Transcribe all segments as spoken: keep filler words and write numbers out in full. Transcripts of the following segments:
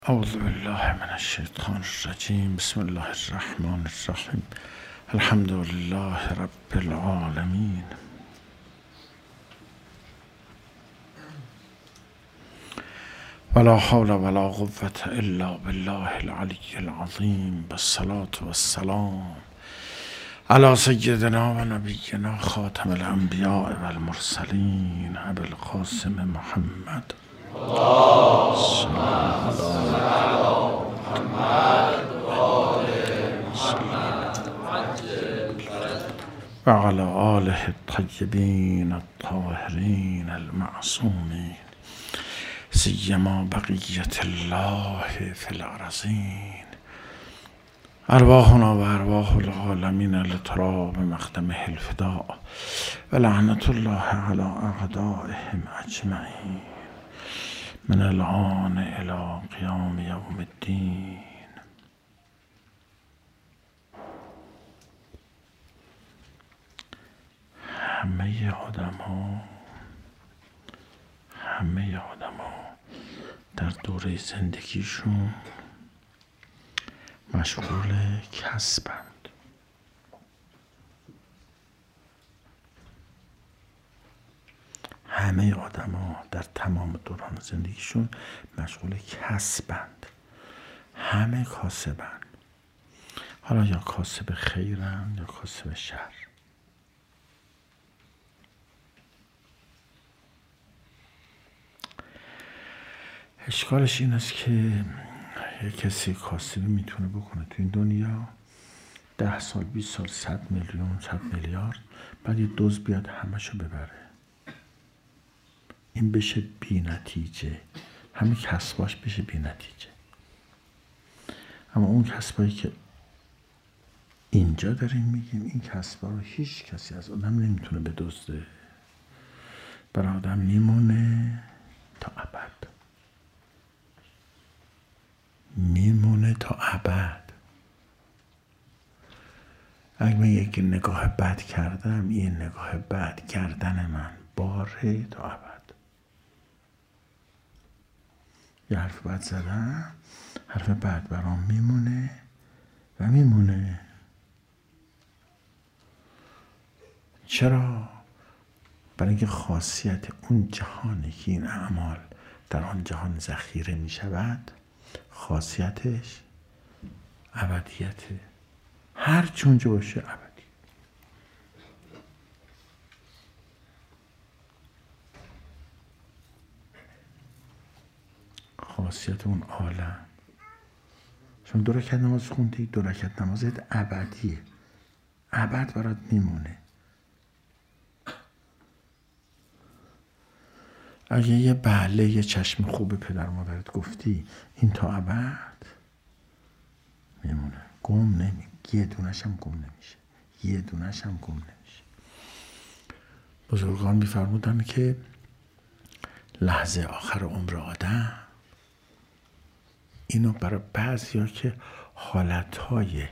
اعوذ بالله من الشیطان الرجیم. بسم الله الرحمن الرحیم. الحمد لله رب العالمین. ولا حول ولا قوة الا بالله العلی العظیم. والصلاة والسلام علی سیدنا و نبینا خاتم الانبیاء و المرسلین ابی القاسم محمد و علی آله الطیبین الطاهرین المعصومین سیما بقیت الله فی الارضین. ارواحنا و ارواح العالمین لتراب مقدمه الفداء و لعنت الله علی اعدائهم اجمعین من الآن الی قیام یوم الدین. همه آدم ها همه آدم ها در دوره زندگیشون مشغول کسبند. همه آدم ها در تمام دوران زندگیشون مشغول کسبند. همه کاسبند. حالا یا کاسب خیرن یا کاسب شر. اشکالش این است که یک کسی کاسبی میتونه بکنه تو این دنیا ده سال بیست سال صد میلیون صد میلیارد، بعد یه دزد بیاد همشو ببره. این بشه بی نتیجه، همین کسباش بشه بی نتیجه. اما اون کسبایی که اینجا داریم میگیم، این کسبا رو هیچ کسی از آدم نمیتونه بدزده. برای آدم میمونه تا ابد، میمونه تا ابد. اگه من یک نگاه بد کردم، این نگاه بد کردن من باره تا ابد. یه حرف بد زدم، حرف بد برام میمونه و میمونه. چرا؟ برای اینکه خاصیت اون جهانی که این اعمال در آن جهان ذخیره می شود، خاصیتش ابدیته. هر چونجا باشه ابدی. خاصیت اون عالم. شما دو رکعت نماز خوندی، دو رکعت نمازت ابدیه، ابد برات میمونه. اگه یه بله یه چشم خوب پدر مادرت گفتی، این تا ابد میمونه، گم نمی یه دونش هم گم نمیشه، یه دونش هم گم نمیشه. بزرگان میفرمودن که لحظه آخر عمر آدم، اینو برای بعضیا که حالتهای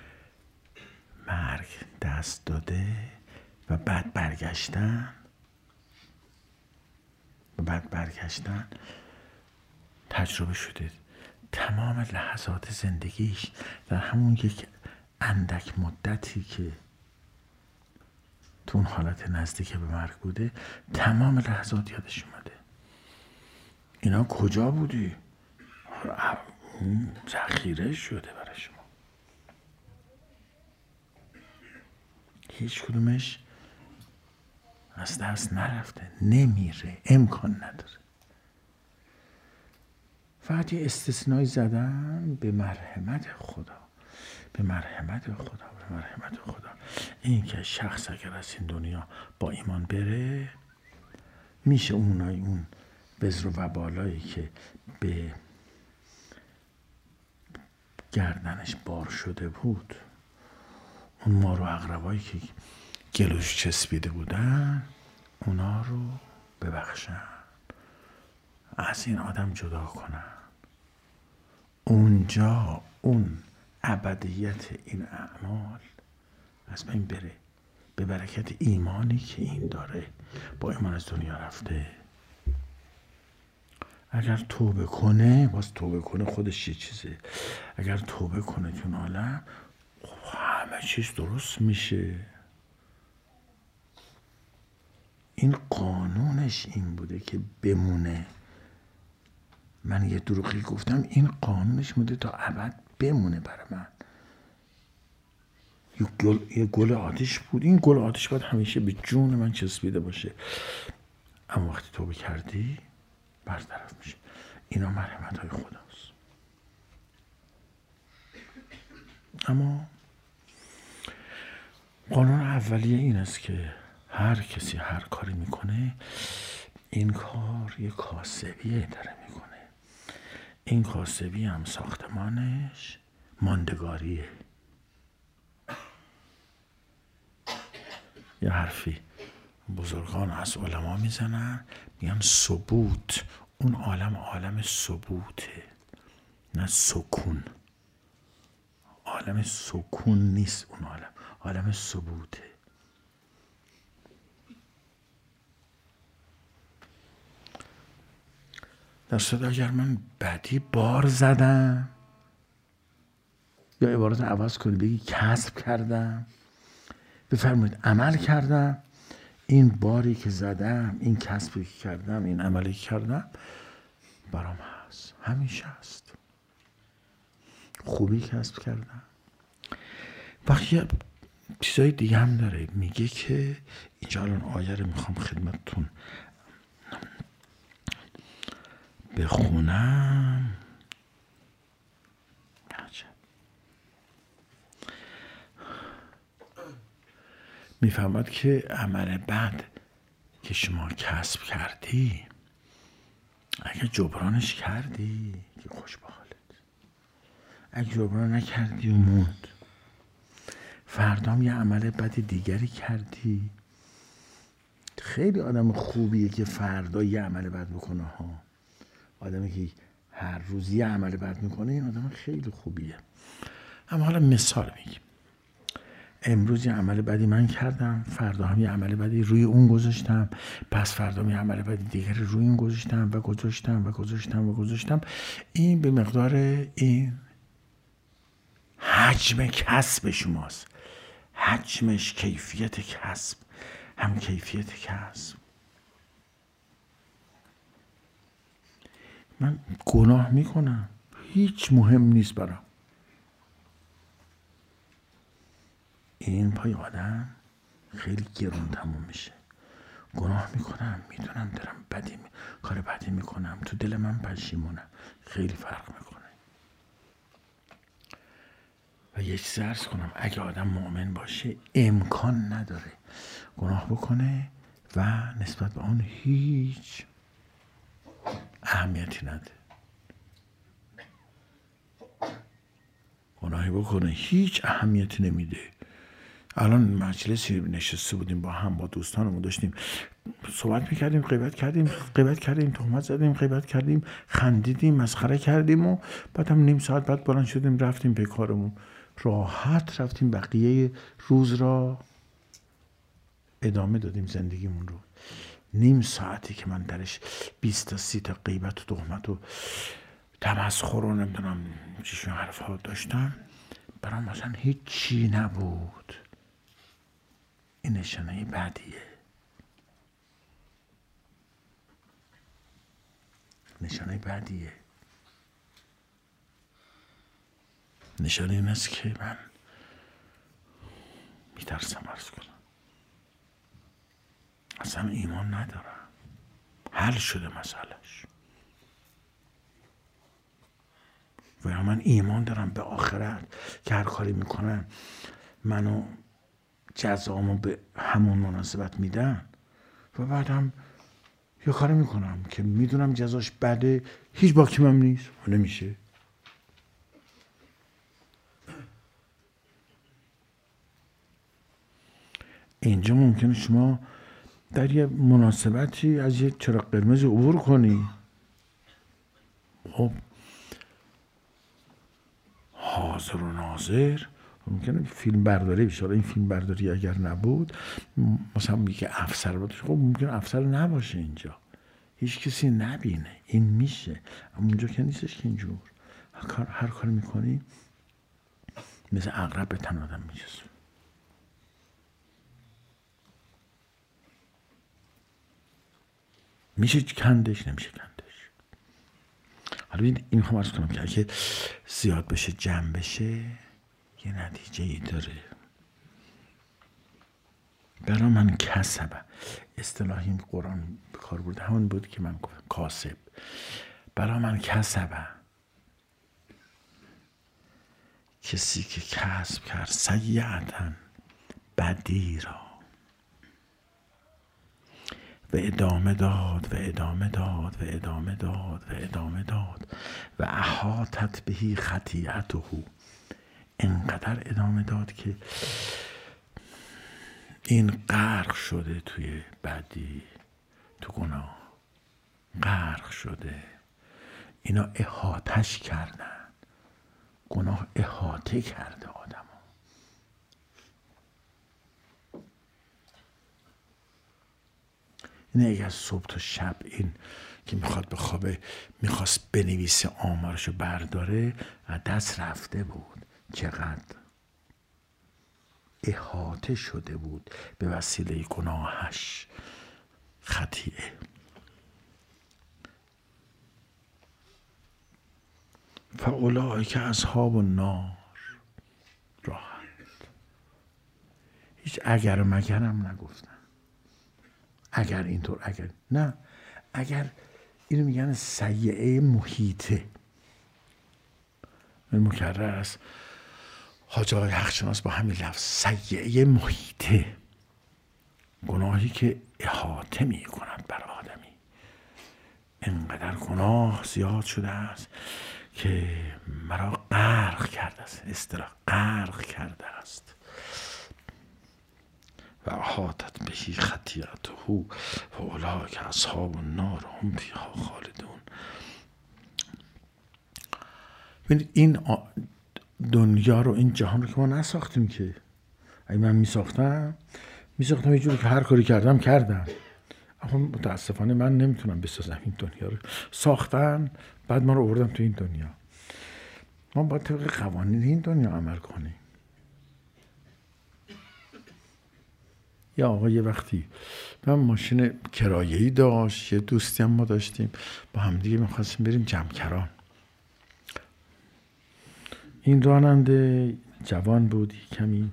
مرگ دست داده و بعد برگشتن و بعد برگشتن تجربه شده. تمام لحظات زندگیش در همون یک اندک مدتی که تو اون حالت نزدیک به مرگ بوده، تمام لحظات یادش اومده. اینا کجا بودی؟ ذخیره شده برای شما. هیچ کدومش از دست نرفته، نمیره، امکان نداره. فقط یه استثنایی زدن به مرحمت خدا، به مرحمت خدا، به مرحمت خدا. این که شخص اگر از این دنیا با ایمان بره، میشه اونای اون بذر و وبالایی که به گردنش بار شده بود، اون مار و عقربایی که گلوش چسبیده بودن، اونا رو ببخشن، از این آدم جدا کنن. اونجا اون ابدیت این اعمال از بین بره، به برکت ایمانی که این داره. با ایمان از دنیا رفته. اگر توبه کنه، باز توبه کنه خودش یه چیزه، اگر توبه کنه تو اون عالم خب همه چیز درست میشه. این قانونش این بوده که بمونه. من یه دروغی گفتم، این قانونش بوده تا ابد بمونه برای من. یه گل, یه گل آتش بود، این گل آتش باید همیشه به جون من چسبیده باشه. اما وقتی توبه کردی برطرف میشه. اینا مرحمت های خداست. اما قانون اولیه این است که هر کسی هر کاری میکنه، این کار یه کاسبیه داره میکنه. این کاسبی هم ساختمانش ماندگاریه. یه حرفی بزرگان از علما میزنن، میگن ثبوت. اون عالم عالم ثبوته، نه سکون. عالم سکون نیست اون عالم، عالم ثبوته. در صورت اگر من بدی بار زدم، یا عبارت عوض کنی بگی کسب کردم، بفرمایید عمل کردم، این باری که زدم، این کسبی که کردم، این عملی که کردم برام هست، همیشه هست. خوبی کسب کردم. وقتی یه چیزای دیگه هم داره، میگه که اینجا الان آیه رو میخوام خدمتتون بخونم. میفهمد که عمل بد که شما کسب کردی، اگه جبرانش کردی که خوش به حالت، اگه جبران نکردی و موند، فردام یه عمل بد دیگری کردی. خیلی آدم خوبیه که فردا یه عمل بد بکنه ها. آدمی که هر روز یه عمل بد میکنه، این آدم خیلی خوبیه. اما حالا مثال میگیم. امروز یه عمل بدی من کردم، فردا هم یه عمل بدی روی اون گذاشتم، پس فردا هم یه عمل بدی دیگر روی اون گذاشتم و گذاشتم و گذاشتم و گذاشتم. این به مقدار این حجم کسب شماست. حجمش کیفیت کسب، هم کیفیت کسب. من گناه میکنم، هیچ مهم نیست برام. این پای آدم خیلی گرون تموم میشه. گناه میکنم، میدونم دارم بدی می... کار بدی میکنم، تو دل من پشیمونم، خیلی فرق میکنه. و یه چیز عرض کنم، اگه آدم مؤمن باشه امکان نداره گناه بکنه و نسبت به آن هیچ اهمیتی نده. گناهی بکنه هیچ اهمیتی نمیده. الان مجلسی نشسته بودیم با هم، با دوستانمون داشتیم صحبت میکردیم، غیبت کردیم غیبت کردیم تهمت زدیم، غیبت کردیم، خندیدیم، مسخره کردیم و بعد هم نیم ساعت بعد بلند شدیم رفتیم به کارمون. راحت رفتیم بقیه روز را ادامه دادیم زندگیمون رو. نیم ساعتی که من درش بیست تا سی تا غیبت و تهمت و تمسخر و نمیدونم چیشون حرفا داشتم، برام مثلا هیچ چی نبود. این نشانه بدیه. نشانه بدیه. نشانه این است که من میترسم عرض کنم، اصلا ایمان ندارم. حل شده مسئلهش. و من ایمان دارم به آخرت که هر کاری میکنم منو جزامو به همون مناسبت میدن و بعدم یه کاری میکنم که میدونم جزاش بده، هیچ باکیمم نیست و نمیشه. اینجا ممکنه شما در یه مناسبتی از یه چراغ قرمز عبور کنی، خب حاضر و ناظر ممکنه فیلم برداری بشه. این فیلم برداری اگر نبود، مثلا میگه افسر بود، خب ممکنه افسر نباشه اینجا، هیچ کسی نبینه. این میشه، اما اونجا که نیستش که اینجور هر کار میکنی مثل عقرب به تن آدم میچسبه. میشه کندش، نمیشه کندش. حالا این این هم عرض کنم که اگه زیاد بشه جمع بشه یه نتیجه ای داره. برا من کسبه اصطلاحی قرآن به کار برده همون بود که من گفتم کاسب. برا من کسبه کسی که کسب کرد سیئتا بدی را و ادامه داد و ادامه داد و ادامه داد و ادامه داد و احاطت بهی خطیئته، اینقدر ادامه داد که این غرق شده توی بدی، تو گناه غرق شده. اینا احاطش کردن، گناه احاطه کرده آدمو. اینه اگه از صبح تا شب این که میخواد به خوابه میخواست بنویسه آمارشو برداره از دست رفته بود. چقدر احاطه شده بود به وسیله گناهش، خطیئه. فاولئک اصحاب النار، راحت، هیچ اگر و مگرم نگفتن. اگر اینطور، اگر نه، اگر اینو میگن سیئه محیطه. این مکرر است حاج آقای حقشناس با همین لفظ سیئه محیطه، گناهی که احاطه می کند بر آدمی. اینقدر گناه زیاد شده است که مرا غرق کرده است، اصطلاح غرق کرده است. و احاطت بهی خطیئته فاولئک اصحاب النار هم فیها خالدون. ببینید این دنیا رو، این جهان رو که ما نساختیم که. اگه من میساختم میساختم یه جوری که هر کاری کردم کردم، اما متاسفانه من نمیتونم بسازم. این دنیا رو ساختن، بعد ما رو آوردم تو این دنیا. ما باید طبق قوانین این دنیا عمل کنیم. یا آقا یه وقتی من ماشین کرایه‌ای داشت، یه دوستی هم ما داشتیم، با هم دیگه میخواستیم بریم جمکران. این راننده جوان بود، کمی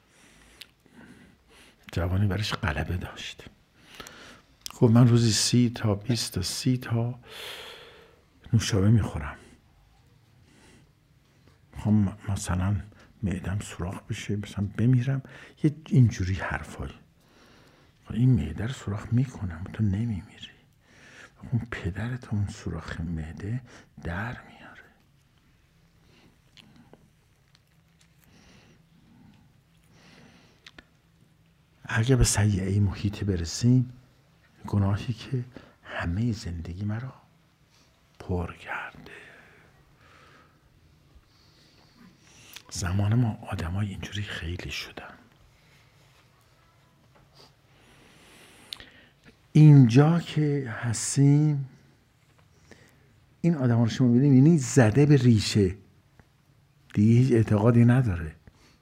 جوانی برش غلبه داشت. خب من روزی سی تا بیست تا سی تا نوشابه میخورم. خب مثلا معدم سوراخ بشه، مثلا بمیرم، یه اینجوری حرفایی. این معده رو سوراخ میکنم، تو نمیمیری. اون پدرت اون سوراخ معده در میاره. اگه به سیئه محیط برسیم، گناهی که همه زندگی مرا پر کرده. زمان ما آدمای اینجوری خیلی شدن. اینجا که هستیم این آدم ها رو شما ببینید، یعنی زده به ریشه، دیگه هیچ اعتقادی نداره،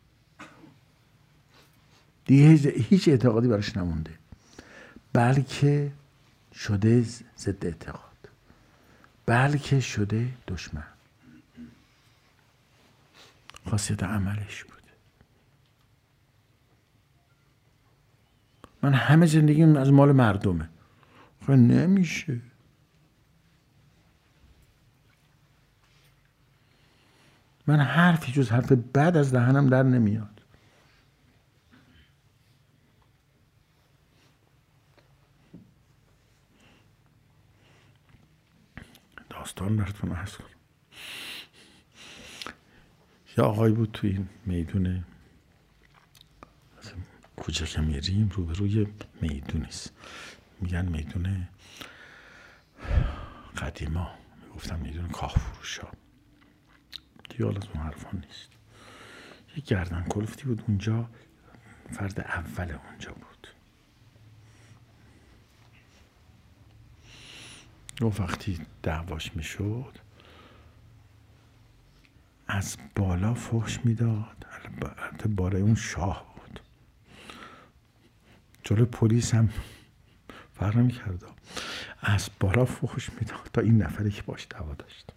دیگه هیچ اعتقادی براش نمونده، بلکه شده ضد اعتقاد، بلکه شده دشمن. خاصیت عملش بود. من همه زندگیم از مال مردمه. خب نمیشه. من حرفی جز حرف بد از دهنم در نمیاد. داستان براتون عرض کنم. یا آقای بود توی این میدونه کوچه که میریم، روبروی میدونیست، میگن میدونه قدیما، میگفتن میدونه کاه فروش ها، دیگه حالا از اون حرفان نیست. یه گردن کلفتی بود اونجا، فرد اول اونجا بود. و وقتی دعواش میشد از بالا فحش میداد. البته بالای اون شاه بود، جلو پلیس هم فرق نمی‌کرد، از بالا فحش میداد تا این نفری که باش دعوا داشت.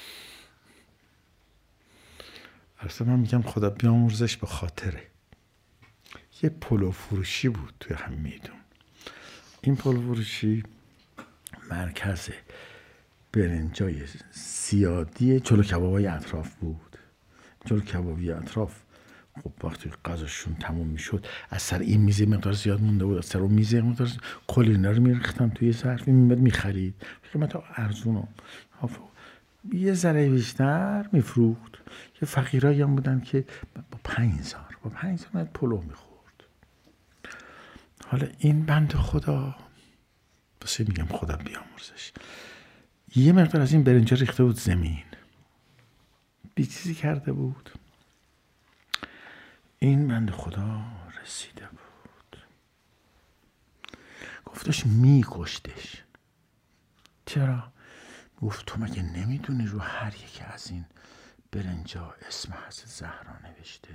اصلا من میگم خدا بیامرزش به خاطره. یه پلو فروشی بود توی هم میدون. این پلو فروشی مرکز برنجای زیادی جلو کبابای اطراف بود. جلو کبابی اطراف خب وقتی غذاشون تموم میشد از سر این میزه مقدار زیاد مونده بود، از سر اون میزه مقدار کلینا رو میریختن توی ظرف، میمد میخرید قیمت ارزون، یه ذره بیشتر میفروخت. یه فقیرایی هم بودن که با پنج هزار با پنج هزار پلو میخورد. حالا این بند خدا بسه میگم خدا بیامرزش، یه مقدار از این برنجا ریخته بود زمین، بی چیزی کرده بود. این بند خدا رسیده بود، گفتش میکشتش. چرا؟ گفت تو مگه نمیدونی رو هر یکی از این برنجا اسم حضرت زهرا نوشته؟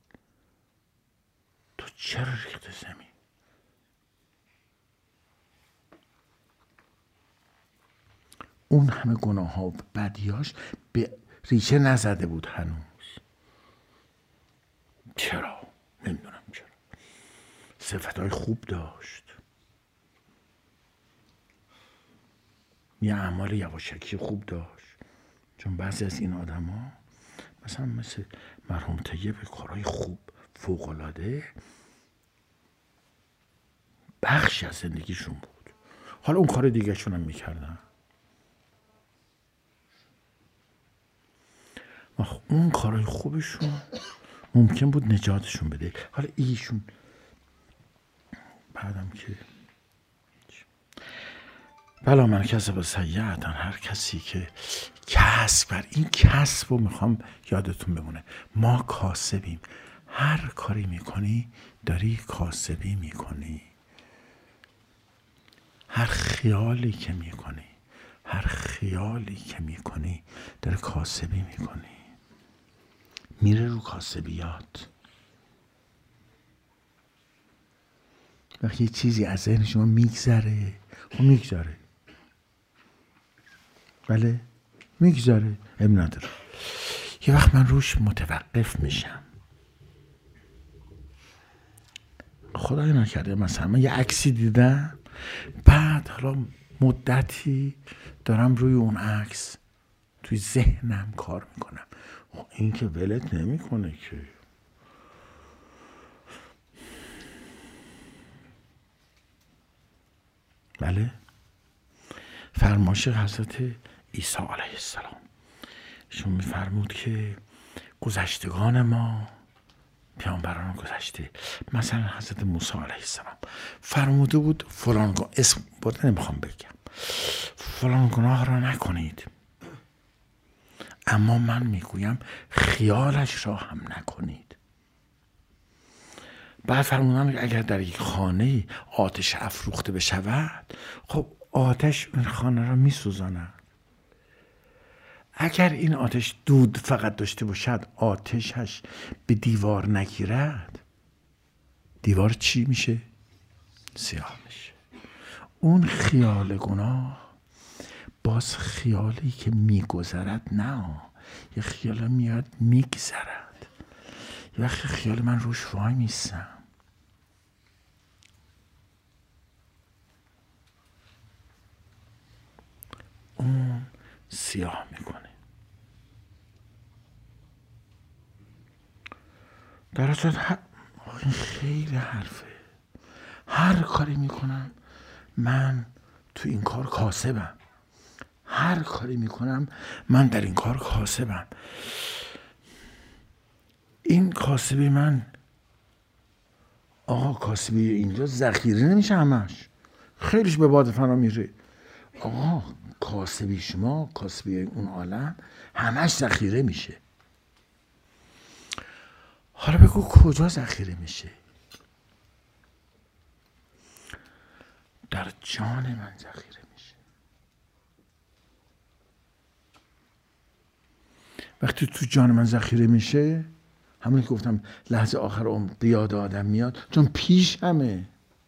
تو چرا ریخته زمین؟ اون همه گناه ها و بدیاش به ریشه نزده بود هنوز. چرا؟ نمیدونم چرا. صفتهای خوب داشت، یه اعمال یواشکی خوب داشت. چون بعضی از این آدم ها مثلا مثل مرحوم طیب کارهای خوب فوق‌العاده بخشی از زندگیشون بود. حالا اون کار دیگه شون هم میکردن، اون کارهای خوبشون ممکن بود نجاتشون بده. حالا ایشون بعدم که بلا من کسب سیئة، هر کسی که کسب بر این کسب رو میخوام یادتون بمونه، ما کاسبیم. هر کاری میکنی داری کاسبی میکنی. هر خیالی که میکنی هر خیالی که میکنی داری کاسبی میکنی. میره رو کاسبیات. وقتی یه چیزی از ذهن شما میگذره خب میگذره، بله میگذره، ام نداره. یه وقت من روش متوقف میشم. خدای نکرده مثلا من یه عکسی دیدم، بعد حالا مدتی دارم روی اون عکس توی ذهنم کار میکنم. این که ولت نمیکنه که. بله فرمایش حضرت عیسی علیه السلام ایشون میفرمود که گذشتگان ما، پیامبران گذشته، مثلا حضرت موسی علیه السلام فرموده بود فلان گناه، اسم بود نمیخوام بگم، فلان گناه را نکنید، اما من میگویم خیالش را هم نکنید. بعد فرمودن اگر در یک خانه آتش افروخته بشود، خب آتش این خانه را میسوزاند. اگر این آتش دود فقط داشته باشد، آتشش به دیوار نگیرد، دیوار چی میشه؟ سیاه میشه. اون خیال گناه باز خیالی که میگذرد، نه، یه خیال میاد میگذرد. یه وقت خیال من روش وای میستم، اون سیاه میکنه. در اصل این خیلی حرفه. هر کاری میکنم من تو این کار کاسبم. هر کاری میکنم من در این کار کاسبم. این کاسبی من، آقا کاسبی اینجا ذخیره نمیشه، همش خیلیش به باد فنا میره. آقا کاسبی شما، کاسبی اون عالم همش ذخیره میشه. حالا بگو کجا ذخیره میشه؟ در جان من ذخیره میشه. وقتی تو جان من ذخیره میشه، همون که گفتم لحظه آخر عمر یاد آدم میاد، چون پیش همه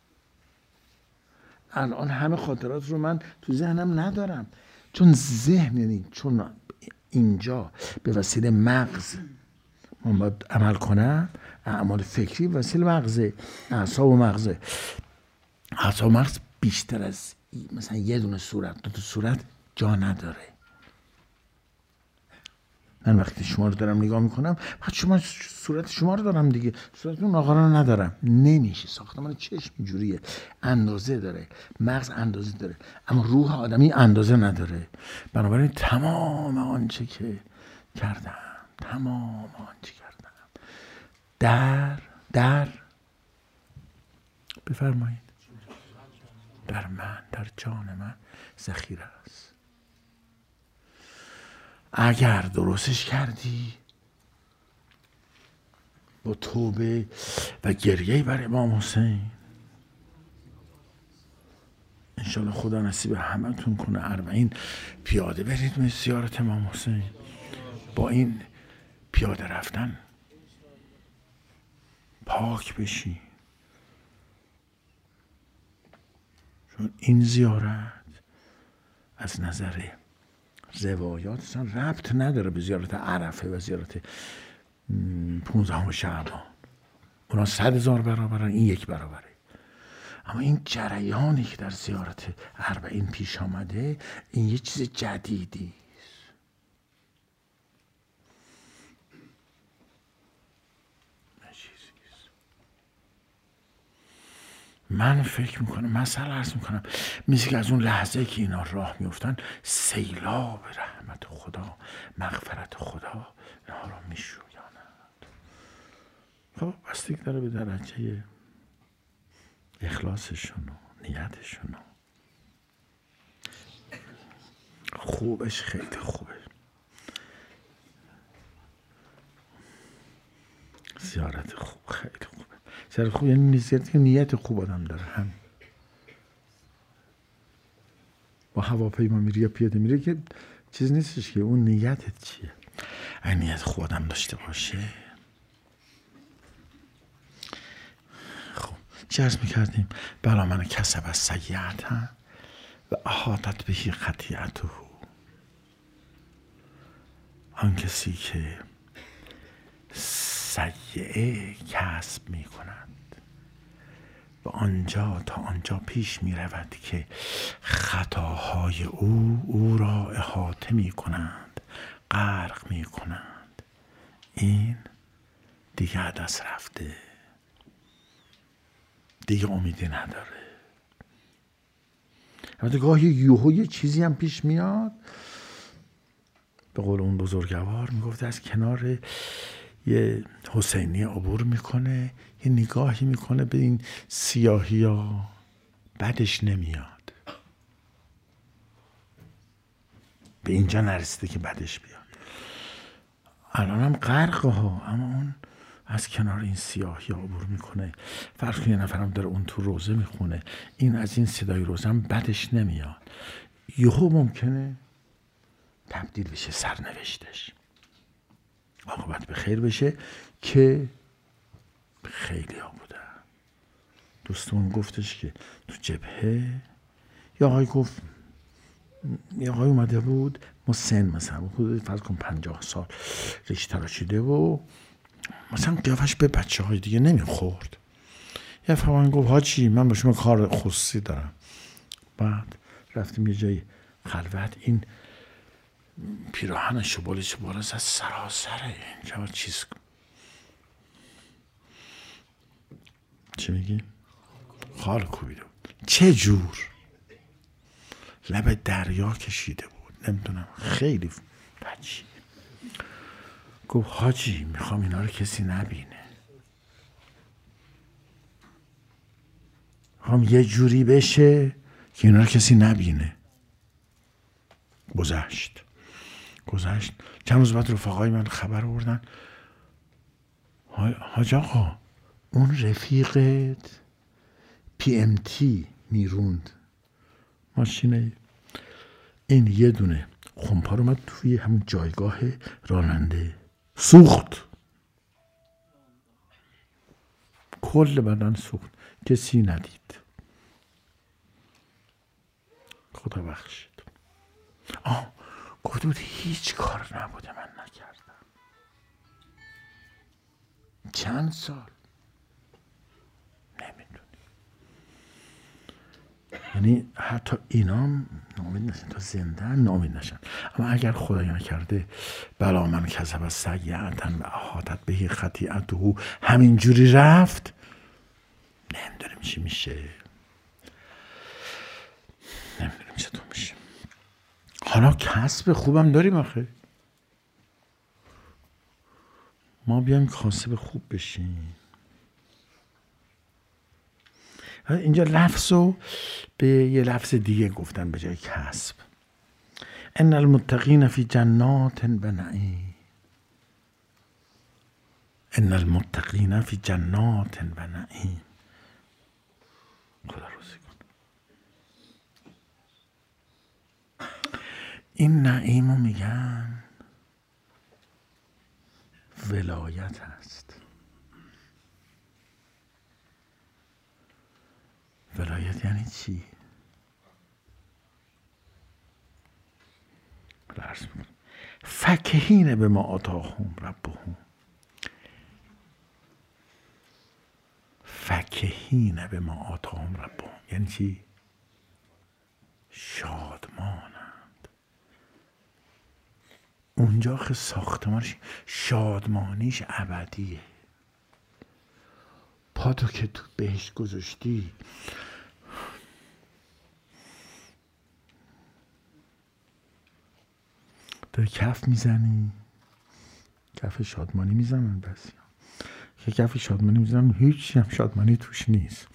الان همه خاطرات رو من تو ذهنم ندارم، چون ذهن، یعنی چون اینجا به وسیله مغز من باید عمل کنم، اعمال فکری به وسیله مغزه، اعصاب و مغزه. اعصاب و مغز بیشتر از مثلا یه دونه صورت، دو تا صورت جا نداره. من وقتی شما رو دارم نگاه میکنم، وقتی شما صورت شما رو دارم دیگه، صورت اون آقا رو ندارم. نمیشه. ساختمان چشم اینجوریه، اندازه داره، مغز اندازه داره، اما روح آدمی اندازه نداره. بنابراین تمام آنچه که کردم، تمام آنچه کردم در در بفرمایید در من، در جان من ذخیره است. اگر درستش کردی با توبه و گریه بر امام حسین، انشالله خدا نصیب همتون کنه اربعین پیاده برید به زیارت امام حسین. با این پیاده رفتن پاک بشی، چون این زیارت از نظر روایات اصلا ربط نداره به زیارت عرفه و زیارت پونزدهم شعبان. اونا صد هزار برابرن، این یک برابره. اما این جریانی که در زیارت اربعین پیش آمده، این یه چیز جدیدی است. من فکر میکنم، مثلا عرض میکنم، مثل که از اون لحظه که اینا راه میفتن، سیلاب رحمت خدا، مغفرت خدا اینا رو میشویاند. خب بستگی داره به درجه اخلاصشون و نیتشون. خوبش خیلی خوبه. زیارت خوب خیلی خوبه. زیارت خوب یعنی زیارتی که نیت خوب آدم داره. هم با هواپیما میری یا پیاده میری که چیز نیستش که اون نیتت چیه. اگه نیت خوب آدم داشته باشه. خب چی عرض میکردیم؟ بلا من کسب از سیئتا و احاطت بهی خطیئته. آن کسی که سیئه کسب می کند و آنجا تا آنجا پیش می رود که خطاهای او او را احاطه می کنند، غرق می کنند، این دیگه دست رفته، دیگه امیدی نداره. البته گاهی یوهو یه چیزی هم پیش میاد، به قول اون بزرگوار میگفت از کنار یه حسینی عبور میکنه، یه نگاهی میکنه به این سیاهی ها، بعدش نمیاد. به اینجا نرسیده که بعدش بیاد. الان هم غرقه ها، اما اون از کنار این سیاهی ها عبور میکنه. فرض کن یه نفرم داره اون تو روزه میخونه، این از این صدای روزه هم بعدش نمیاد. یهو ممکنه تبدیل بشه سرنوشتش، عاقبت به خیر بشه که خیلی ها بودن. دوستمون گفتش که تو جبهه یا آقای گفت، یا آقای اومده بود مسن، مثلا حدود فرض کن پنجاه سال ریش تراشیده و مثلا قیافش به بچه های دیگه نمیخورد. یه فهمان گفت حاجی من با شما کار خصوصی دارم. بعد رفتیم یه جای خلوت، این پیراهنش و بالش بالا از سراسره اینجا چیز، چی میگی؟ خال کوبیده بود. چه جور لب دریا کشیده بود، نمیدونم، خیلی بچی. گفت حاجی میخوام اینا رو کسی نبینه، میخوام یه جوری بشه که اینا رو کسی نبینه. گذشت گذشت چند روز بعد رفقای من خبر آوردن حاج آقا اون رفیقت پی ام تی میروند ماشینه، این یه دونه خمپاره اومد توی همون جایگاه راننده سوخت، کل بدن سوخت، کسی ندید. خدا بخشید. آه گفته بود هیچ کار نبوده من نکردم. چند سال نمیدونی. یعنی حتی اینا نامید نشن، تا زنده نامید نشن. اما اگر خدای نکرده بلا من کذب سیئة و احاطت به خطیئته همینجوری رفت، نمیدونیم چی میشه، نمیدونیم چطور میشه. حالا کسب خوبم داریم آخه، ما بیایم کاسب خوب بشیم. اینجا لفظ رو به یه لفظ دیگه گفتن به جای کسب. ان المتقین فی جنات و نعیم. ان المتقین فی جنات و نعیم. خدا روزی کن. این نعیم رو میگن ولایت هست. ولایت یعنی چی؟ فکهین به ما آتاهم ربهم. فکهین به ما آتاهم ربهم یعنی چی؟ شادمانند. اونجا که ساختمانش شادمانیش ابدیه. پاتو که تو بهش گذاشتی داری کف میزنی، کف شادمانی میزنن بسی که کف شادمانی میزنن هیچ هم شادمانی توش نیست.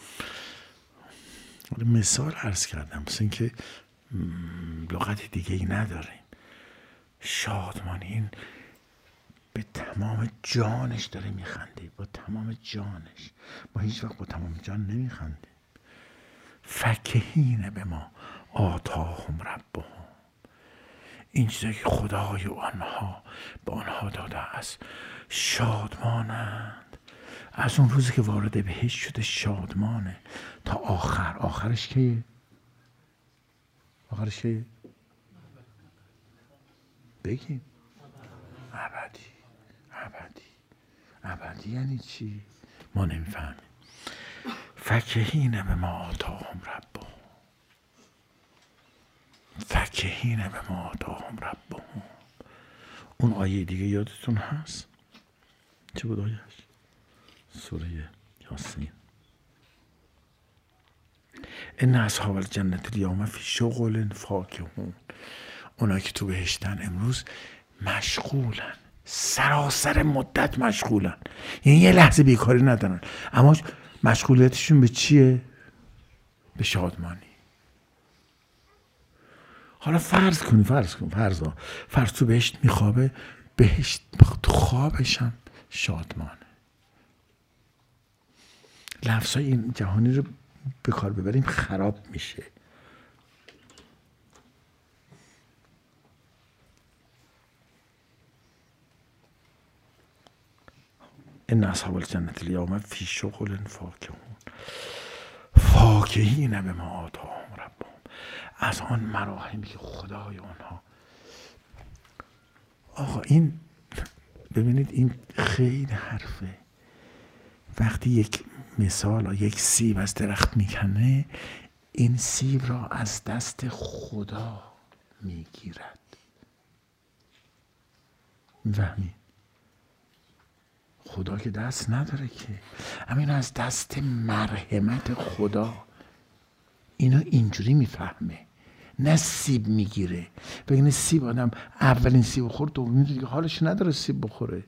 مثال عرض کردم مثل این که لغت دیگه ای نداریم. شادمانی این به تمام جانش داره میخنده، با تمام جانش. ما هیچ وقت با تمام جان نمیخنده. فکهین به ما آتاهم ربهم. این چیزایی که خدای آنها به آنها داده است شادمانند. از اون روزی که وارد بهشت شده شادمانه تا آخر. آخرش کیه؟ آخرش کیه؟ بگیم. ابدی. ابدی. ابدی یعنی چی؟ ما نمیفهمیم. فکهین به ما آتاهم ربهم. فکهین به ما آتاهم ربهم. اون آیه دیگه یادتون هست؟ چه بود آیهش؟ سوره یاسین. ان اصحاب الجنة الیوم فی شغل فاکهون. اونا که تو بهشتن امروز مشغولن، سراسر مدت مشغولن، یعنی یه لحظه بیکاری ندارن. اما مشغولیتشون به چیه؟ به شادمانی. حالا فرض کنی فرض کن فرض ها فرض تو بهشت میخوابه، بهشت تو خوابش هم شادمانه. لفظای این جهانی رو به کار ببریم خراب میشه. ان اصحاب الجنة الیوم فی شغل فاکهون فاکهین به ما آتاهم ربهم. از آن مراحمی که خدای آنها. آقا این ببینید این خیلی حرفه. وقتی یک مثال یک سیب از درخت میکنه، این سیب را از دست خدا میگیرد. میفهمی؟ خدا که دست نداره که، اما اینو از دست مرحمت خدا اینو اینجوری میفهمه. نه سیب میگیره. بگنه سیب آدم اولین سیب خورد دومین دیگه حالش نداره سیب بخوره.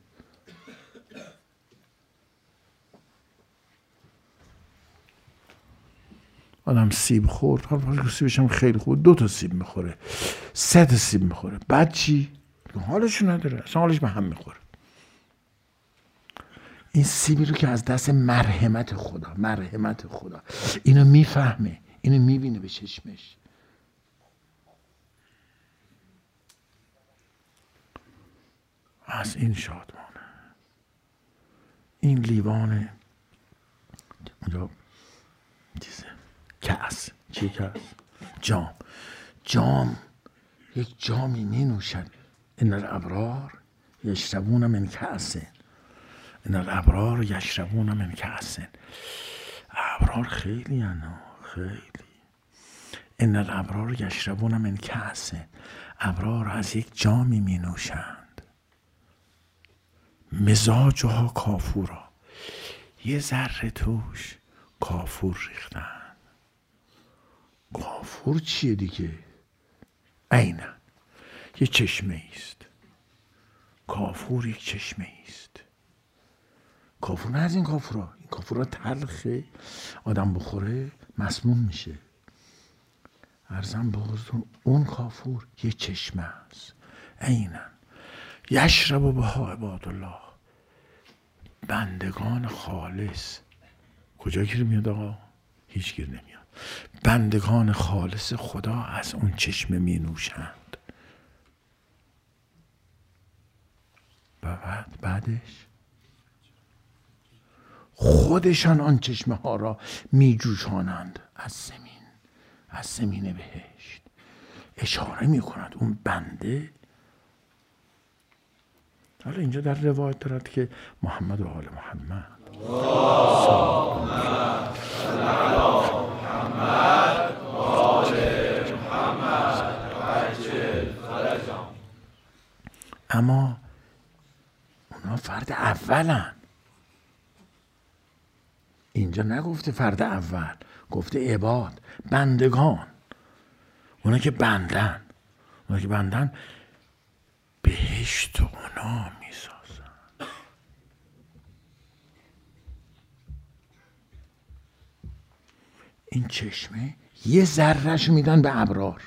آدم سیب خورد، حالا سیبش هم خیلی خوب، دو تا سیب میخوره، سه تا سیب میخوره، بعد چی؟ حالش نداره، اصلا حالش به هم میخوره. این سیبی رو که از دست مرحمت خدا، مرحمت خدا اینو میفهمه، اینو میبینه به چشمش. از این شادمانه. این لیوان اونجا چیزه کأس، چی کأس؟ جام. جام یک جامی می نوشد. ان الابرار یشربون من کأس، ان الابرار یشربون من کأس. ابرار خیلی انا خیلی. ان الابرار یشربون من کأس، ابرار از یک جامی می نوشند. مزاجها کافورا، یه ذره توش کافور ریختن. کافور چیه دیگه؟ عیناً یه چشمه است. کافور یک چشمه است. کافور نه از این کافورا، این کافورا تلخه، آدم بخوره مسموم میشه. عرضم بازدون اون کافور یه چشمه است. عیناً یشرب بها عباد الله، بندگان خالص. کجا گیر میاد آقا؟ هیچ گیر نمیاد. بندگان خالص خدا از اون چشمه می نوشند. و بعد بعدش خودشان آن چشمه ها را می جوشانند از زمین، از زمین بهشت. اشاره می کند اون بنده. حالا اینجا در روایت دارد که محمد و آل محمد اما اونا فرد اولن. اینجا نگفته فرد اول، گفته عباد، بندگان. اونا که بندن، اونا که بندن بهشت اونا میسازن. این چشمه یه ذرهش میدن به ابرار.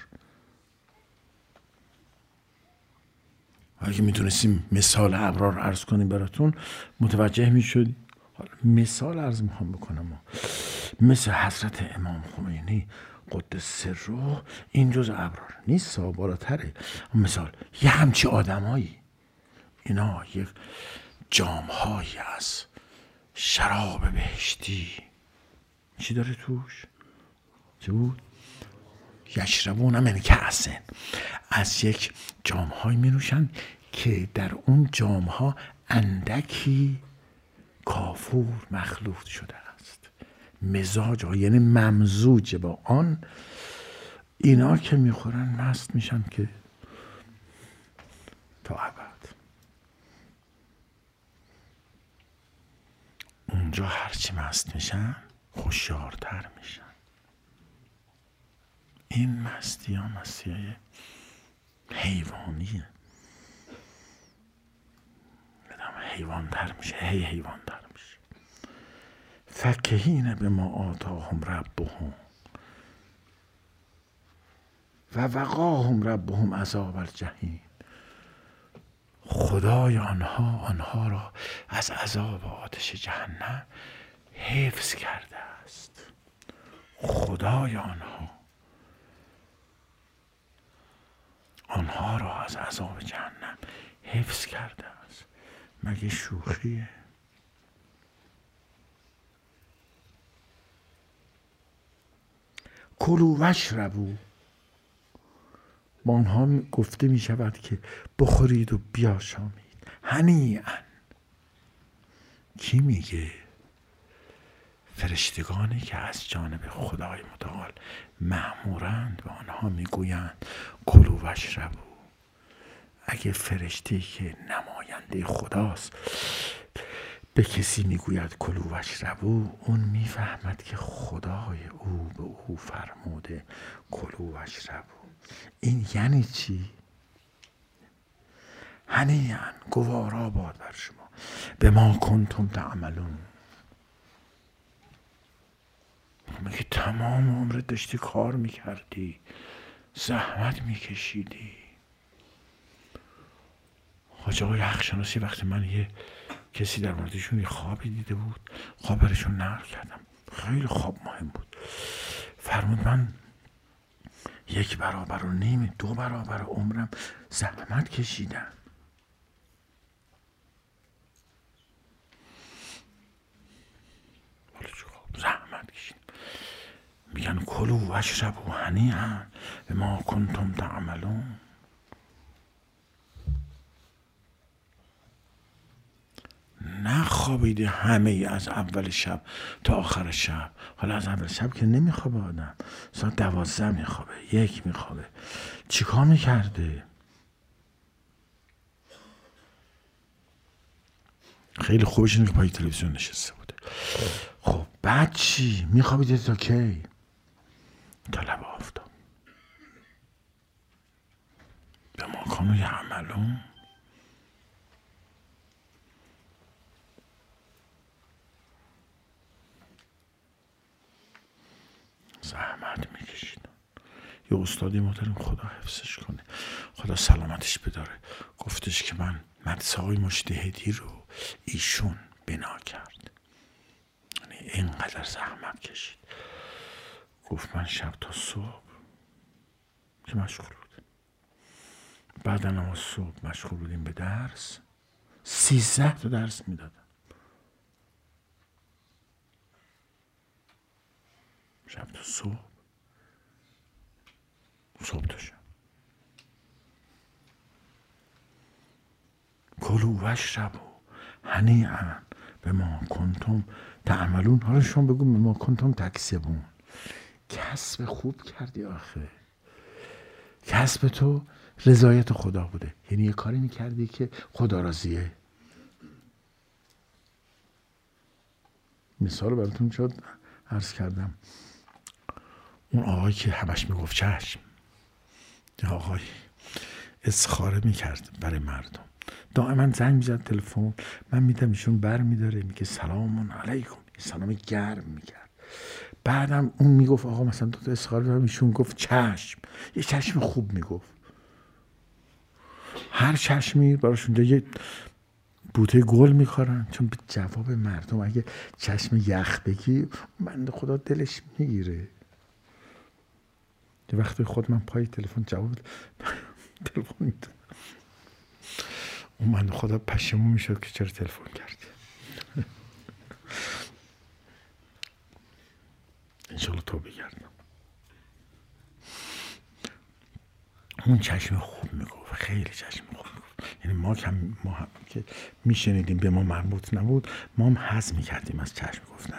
اگه میتونستیم مثال ابرار عرض کنیم براتون متوجه میشدیم. مثال عرض میخوام بکنم، مثل حضرت امام خمینی قدس سره، این جز ابرار نیست، بالاتره. مثال یه همچی آدمایی، اینا یک جامهایی از شراب بهشتی، چی داره توش؟ چی بود؟ یشربون من کأس، از یک جامهایی می نوشن که در اون جامها اندکی کافور مخلوط شده است. مزاج ها یعنی ممزوج با آن. اینا که میخورن مست میشن که تا ابد. اونجا هرچی مست میشن خوشیارتر میشن. این مستی ها مستی های حیوانیه. حیوان تر میشه، هی حیوان تر میشه. فکهین به ما آتاهم ربهم و وقاهم ربهم عذاب الجحیم. خدای آنها آنها را از عذاب آتش جهنم حفظ کرده است. خدای آنها آنها را از عذاب جهنم حفظ کرده است. مگه شوخیه؟ کلوا واشربوا، با آنها گفته می شود که بخورید و بیاشامید. هنیئا. کی میگه؟ فرشتگانی که از جانب خدای متعال مأمورند به آنها میگویند کلوا واشربوا. اگه فرشته که نماینده خداست به کسی میگوید کلوا واشربوا، اون میفهمد که خدای او به او فرموده کلوا واشربوا. این یعنی چی؟ هنیئا، گوارا باد بر شما، به ما کنتم تعملون. میگه تمام عمرت داشتی کار میکردی، زحمت میکشیدی. حاج آقای حقشناسی وقتی من یه کسی در موردشون یه خوابی دیده بود، خواب برشون نقل کردم، خیلی خواب مهم بود. فرمود من یک برابر و نیم دو برابر عمرم زحمت کشیدم. میگن کلوا واشربوا هنیئا بما کنتم تعملون. نخوابیده همه ای از اول شب تا آخر شب. حالا از اول شب که نمیخوابه آدم، ساعت دوازده میخوابه، یک میخوابه. چیکار میکرده؟ خیلی خوبش اینه که پای تلویزیون نشسته بوده. خب بعد چی؟ میخوابیده تا کی؟ تا لب آفتاب. به ما کانوا یعملون. زحمت میکشید. یه استادی محترم، خدا حفظش کنه، خدا سلامتش بداره، گفتش که من مدرسه های مجتهدی رو ایشون بنا کرد. یعنی اینقدر زحمت کشید. گفت من شب تا صبح که مشغول بودم، بعد نماز صبح مشغول بودیم به درس. سیزده تا درس میدادم شب تا صبح، صبح تا شب. کلوا واشربوا هنیئا بما کنتم تعملون. حالا شما بگو بما کنتم تکسبون. کسب خوب کردی آخه. کسب تو رضایت خدا بوده، یعنی یه کاری میکردی که خدا راضیه. مثال براتون شد عرض کردم، اون آقایی که همش میگفت چشم، یه آقای اسخاره میکرد برای مردم، دائما زنگ میزد تلفن، من میدم ایشون بر میداره میگه سلام علیکم، سلام گرم میکرد. بعدم اون میگفت آقا مثلا تو اسخاره دارم، ایشون گفت چشم، یه چشم خوب میگفت. هر چشمی براش اونجا یه بوته گل میخورن، چون به جواب مردم اگه چشم یخ بگی من خدا دلش میگیره. یه وقتی خود من پای تلفن جواب تلفن میدم، اون من خدا پشیمون میشد که چرا تلفن کردی. انشالله تو بگردم. اون چشم خوب میگفت، خیلی چشم خوب میگفت. یعنی ما که ما هم که میشنیدیم به ما مربوط نبود، ما هم حظ میکردیم از چشم گفتن.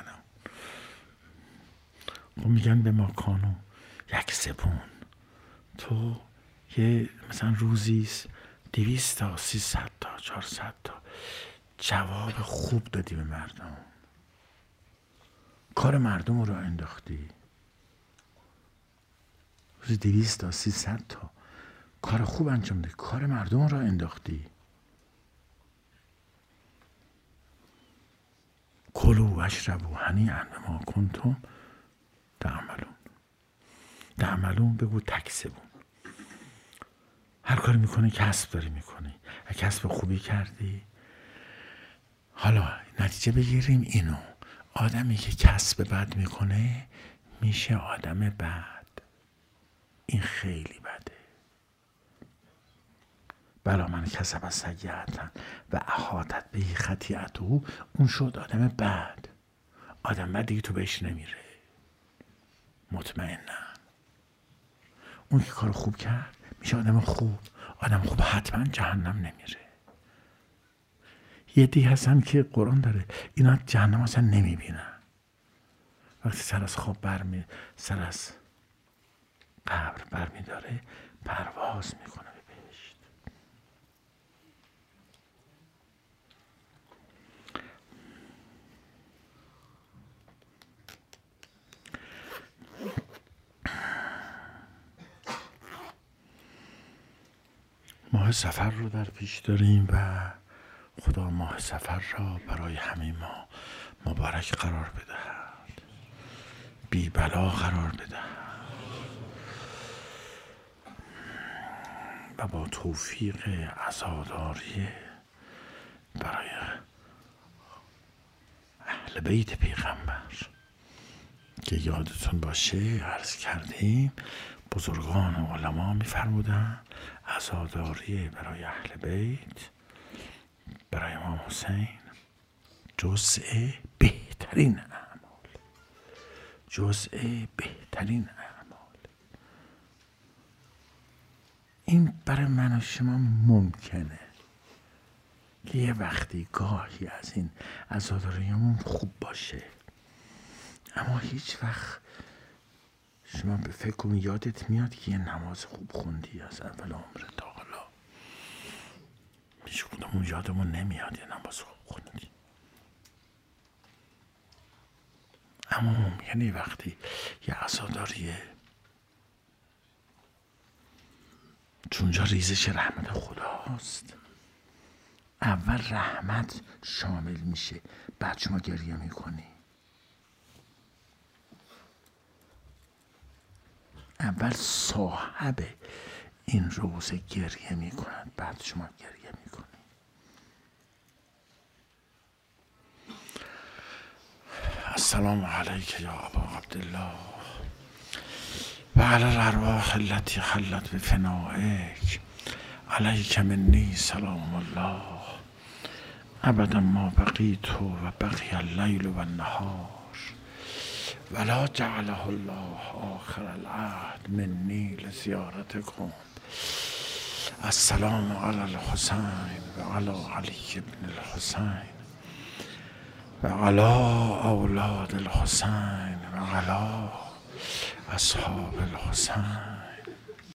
خب میگن به ما کانوا یکسبون. تو یه مثلا روزی دویست تا سیصد تا چهارصد تا جواب خوب دادی به مردم، کار مردم رو انداختی. روزی دویست تا سیصد تا کار خوب انجام دادی، کار مردم رو انداختی. کلوا واشربوا هنیئا بما کنتم تعملون. تعملون بگو تکسبون. هر کاری میکنی کسب داری میکنی. کسب خوبی کردی. حالا نتیجه بگیریم اینو، آدمی که کسب بد میکنه میشه آدم بد. این خیلی بده. بلا من کسب سیئة و احاطت به خطیئته، اون شد آدم بد. آدم بد دیگه تو بهش نمیره، مطمئنم. اون که کار خوب کرد میشه آدم خوب. آدم خوب حتما جهنم نمیره. یه دی هستن که قرآن داره اینا جهنم اصلا نمیبینن. وقتی سر از خواب برمی سر از قبر برمی داره پرواز میکنه به بهشت. ماه سفر رو در پیش داریم و خدا ماه سفر را برای همه ما مبارک قرار بدهد، بی بلا قرار بدهد و با توفیق عزاداری برای اهل بیت پیغمبر که یادتون باشه عرض کردیم بزرگان علما می‌فرمودن عزاداری برای اهل بیت، برای امام حسین جزء بهترین اعمال، جزء بهترین بهترین اعمال. این برای من و شما ممکنه که یه وقتی گاهی از این عزاداریمون خوب باشه، اما هیچ وقت شما به فکر کن یادت میاد که یه نماز خوب خوندی از اول عمرت تا حالا؟ هیچ کدومون یادمون نمیاد یه نماز خوب خوندی. اما ممکنه وقتی یه عزاداریه، چون جا ریزش رحمت خداست، اول رحمت شامل میشه، بعد شما گریه میکنی. اول صاحب این روزه گریه میکنند، بعد شما گریه میکنی. السلام علیک یا ابا عبدالله و علی الارواح التي حلت بفنائک، علیک منی سلام الله ابدا ما بقیت و بقی اللیل و النهار ولا جعله الله آخر العهد منی لزیارتکم. السلام علی الحسین و علی علی بن الحسین و علی اولاد الحسین و علی اصحاب الحسین.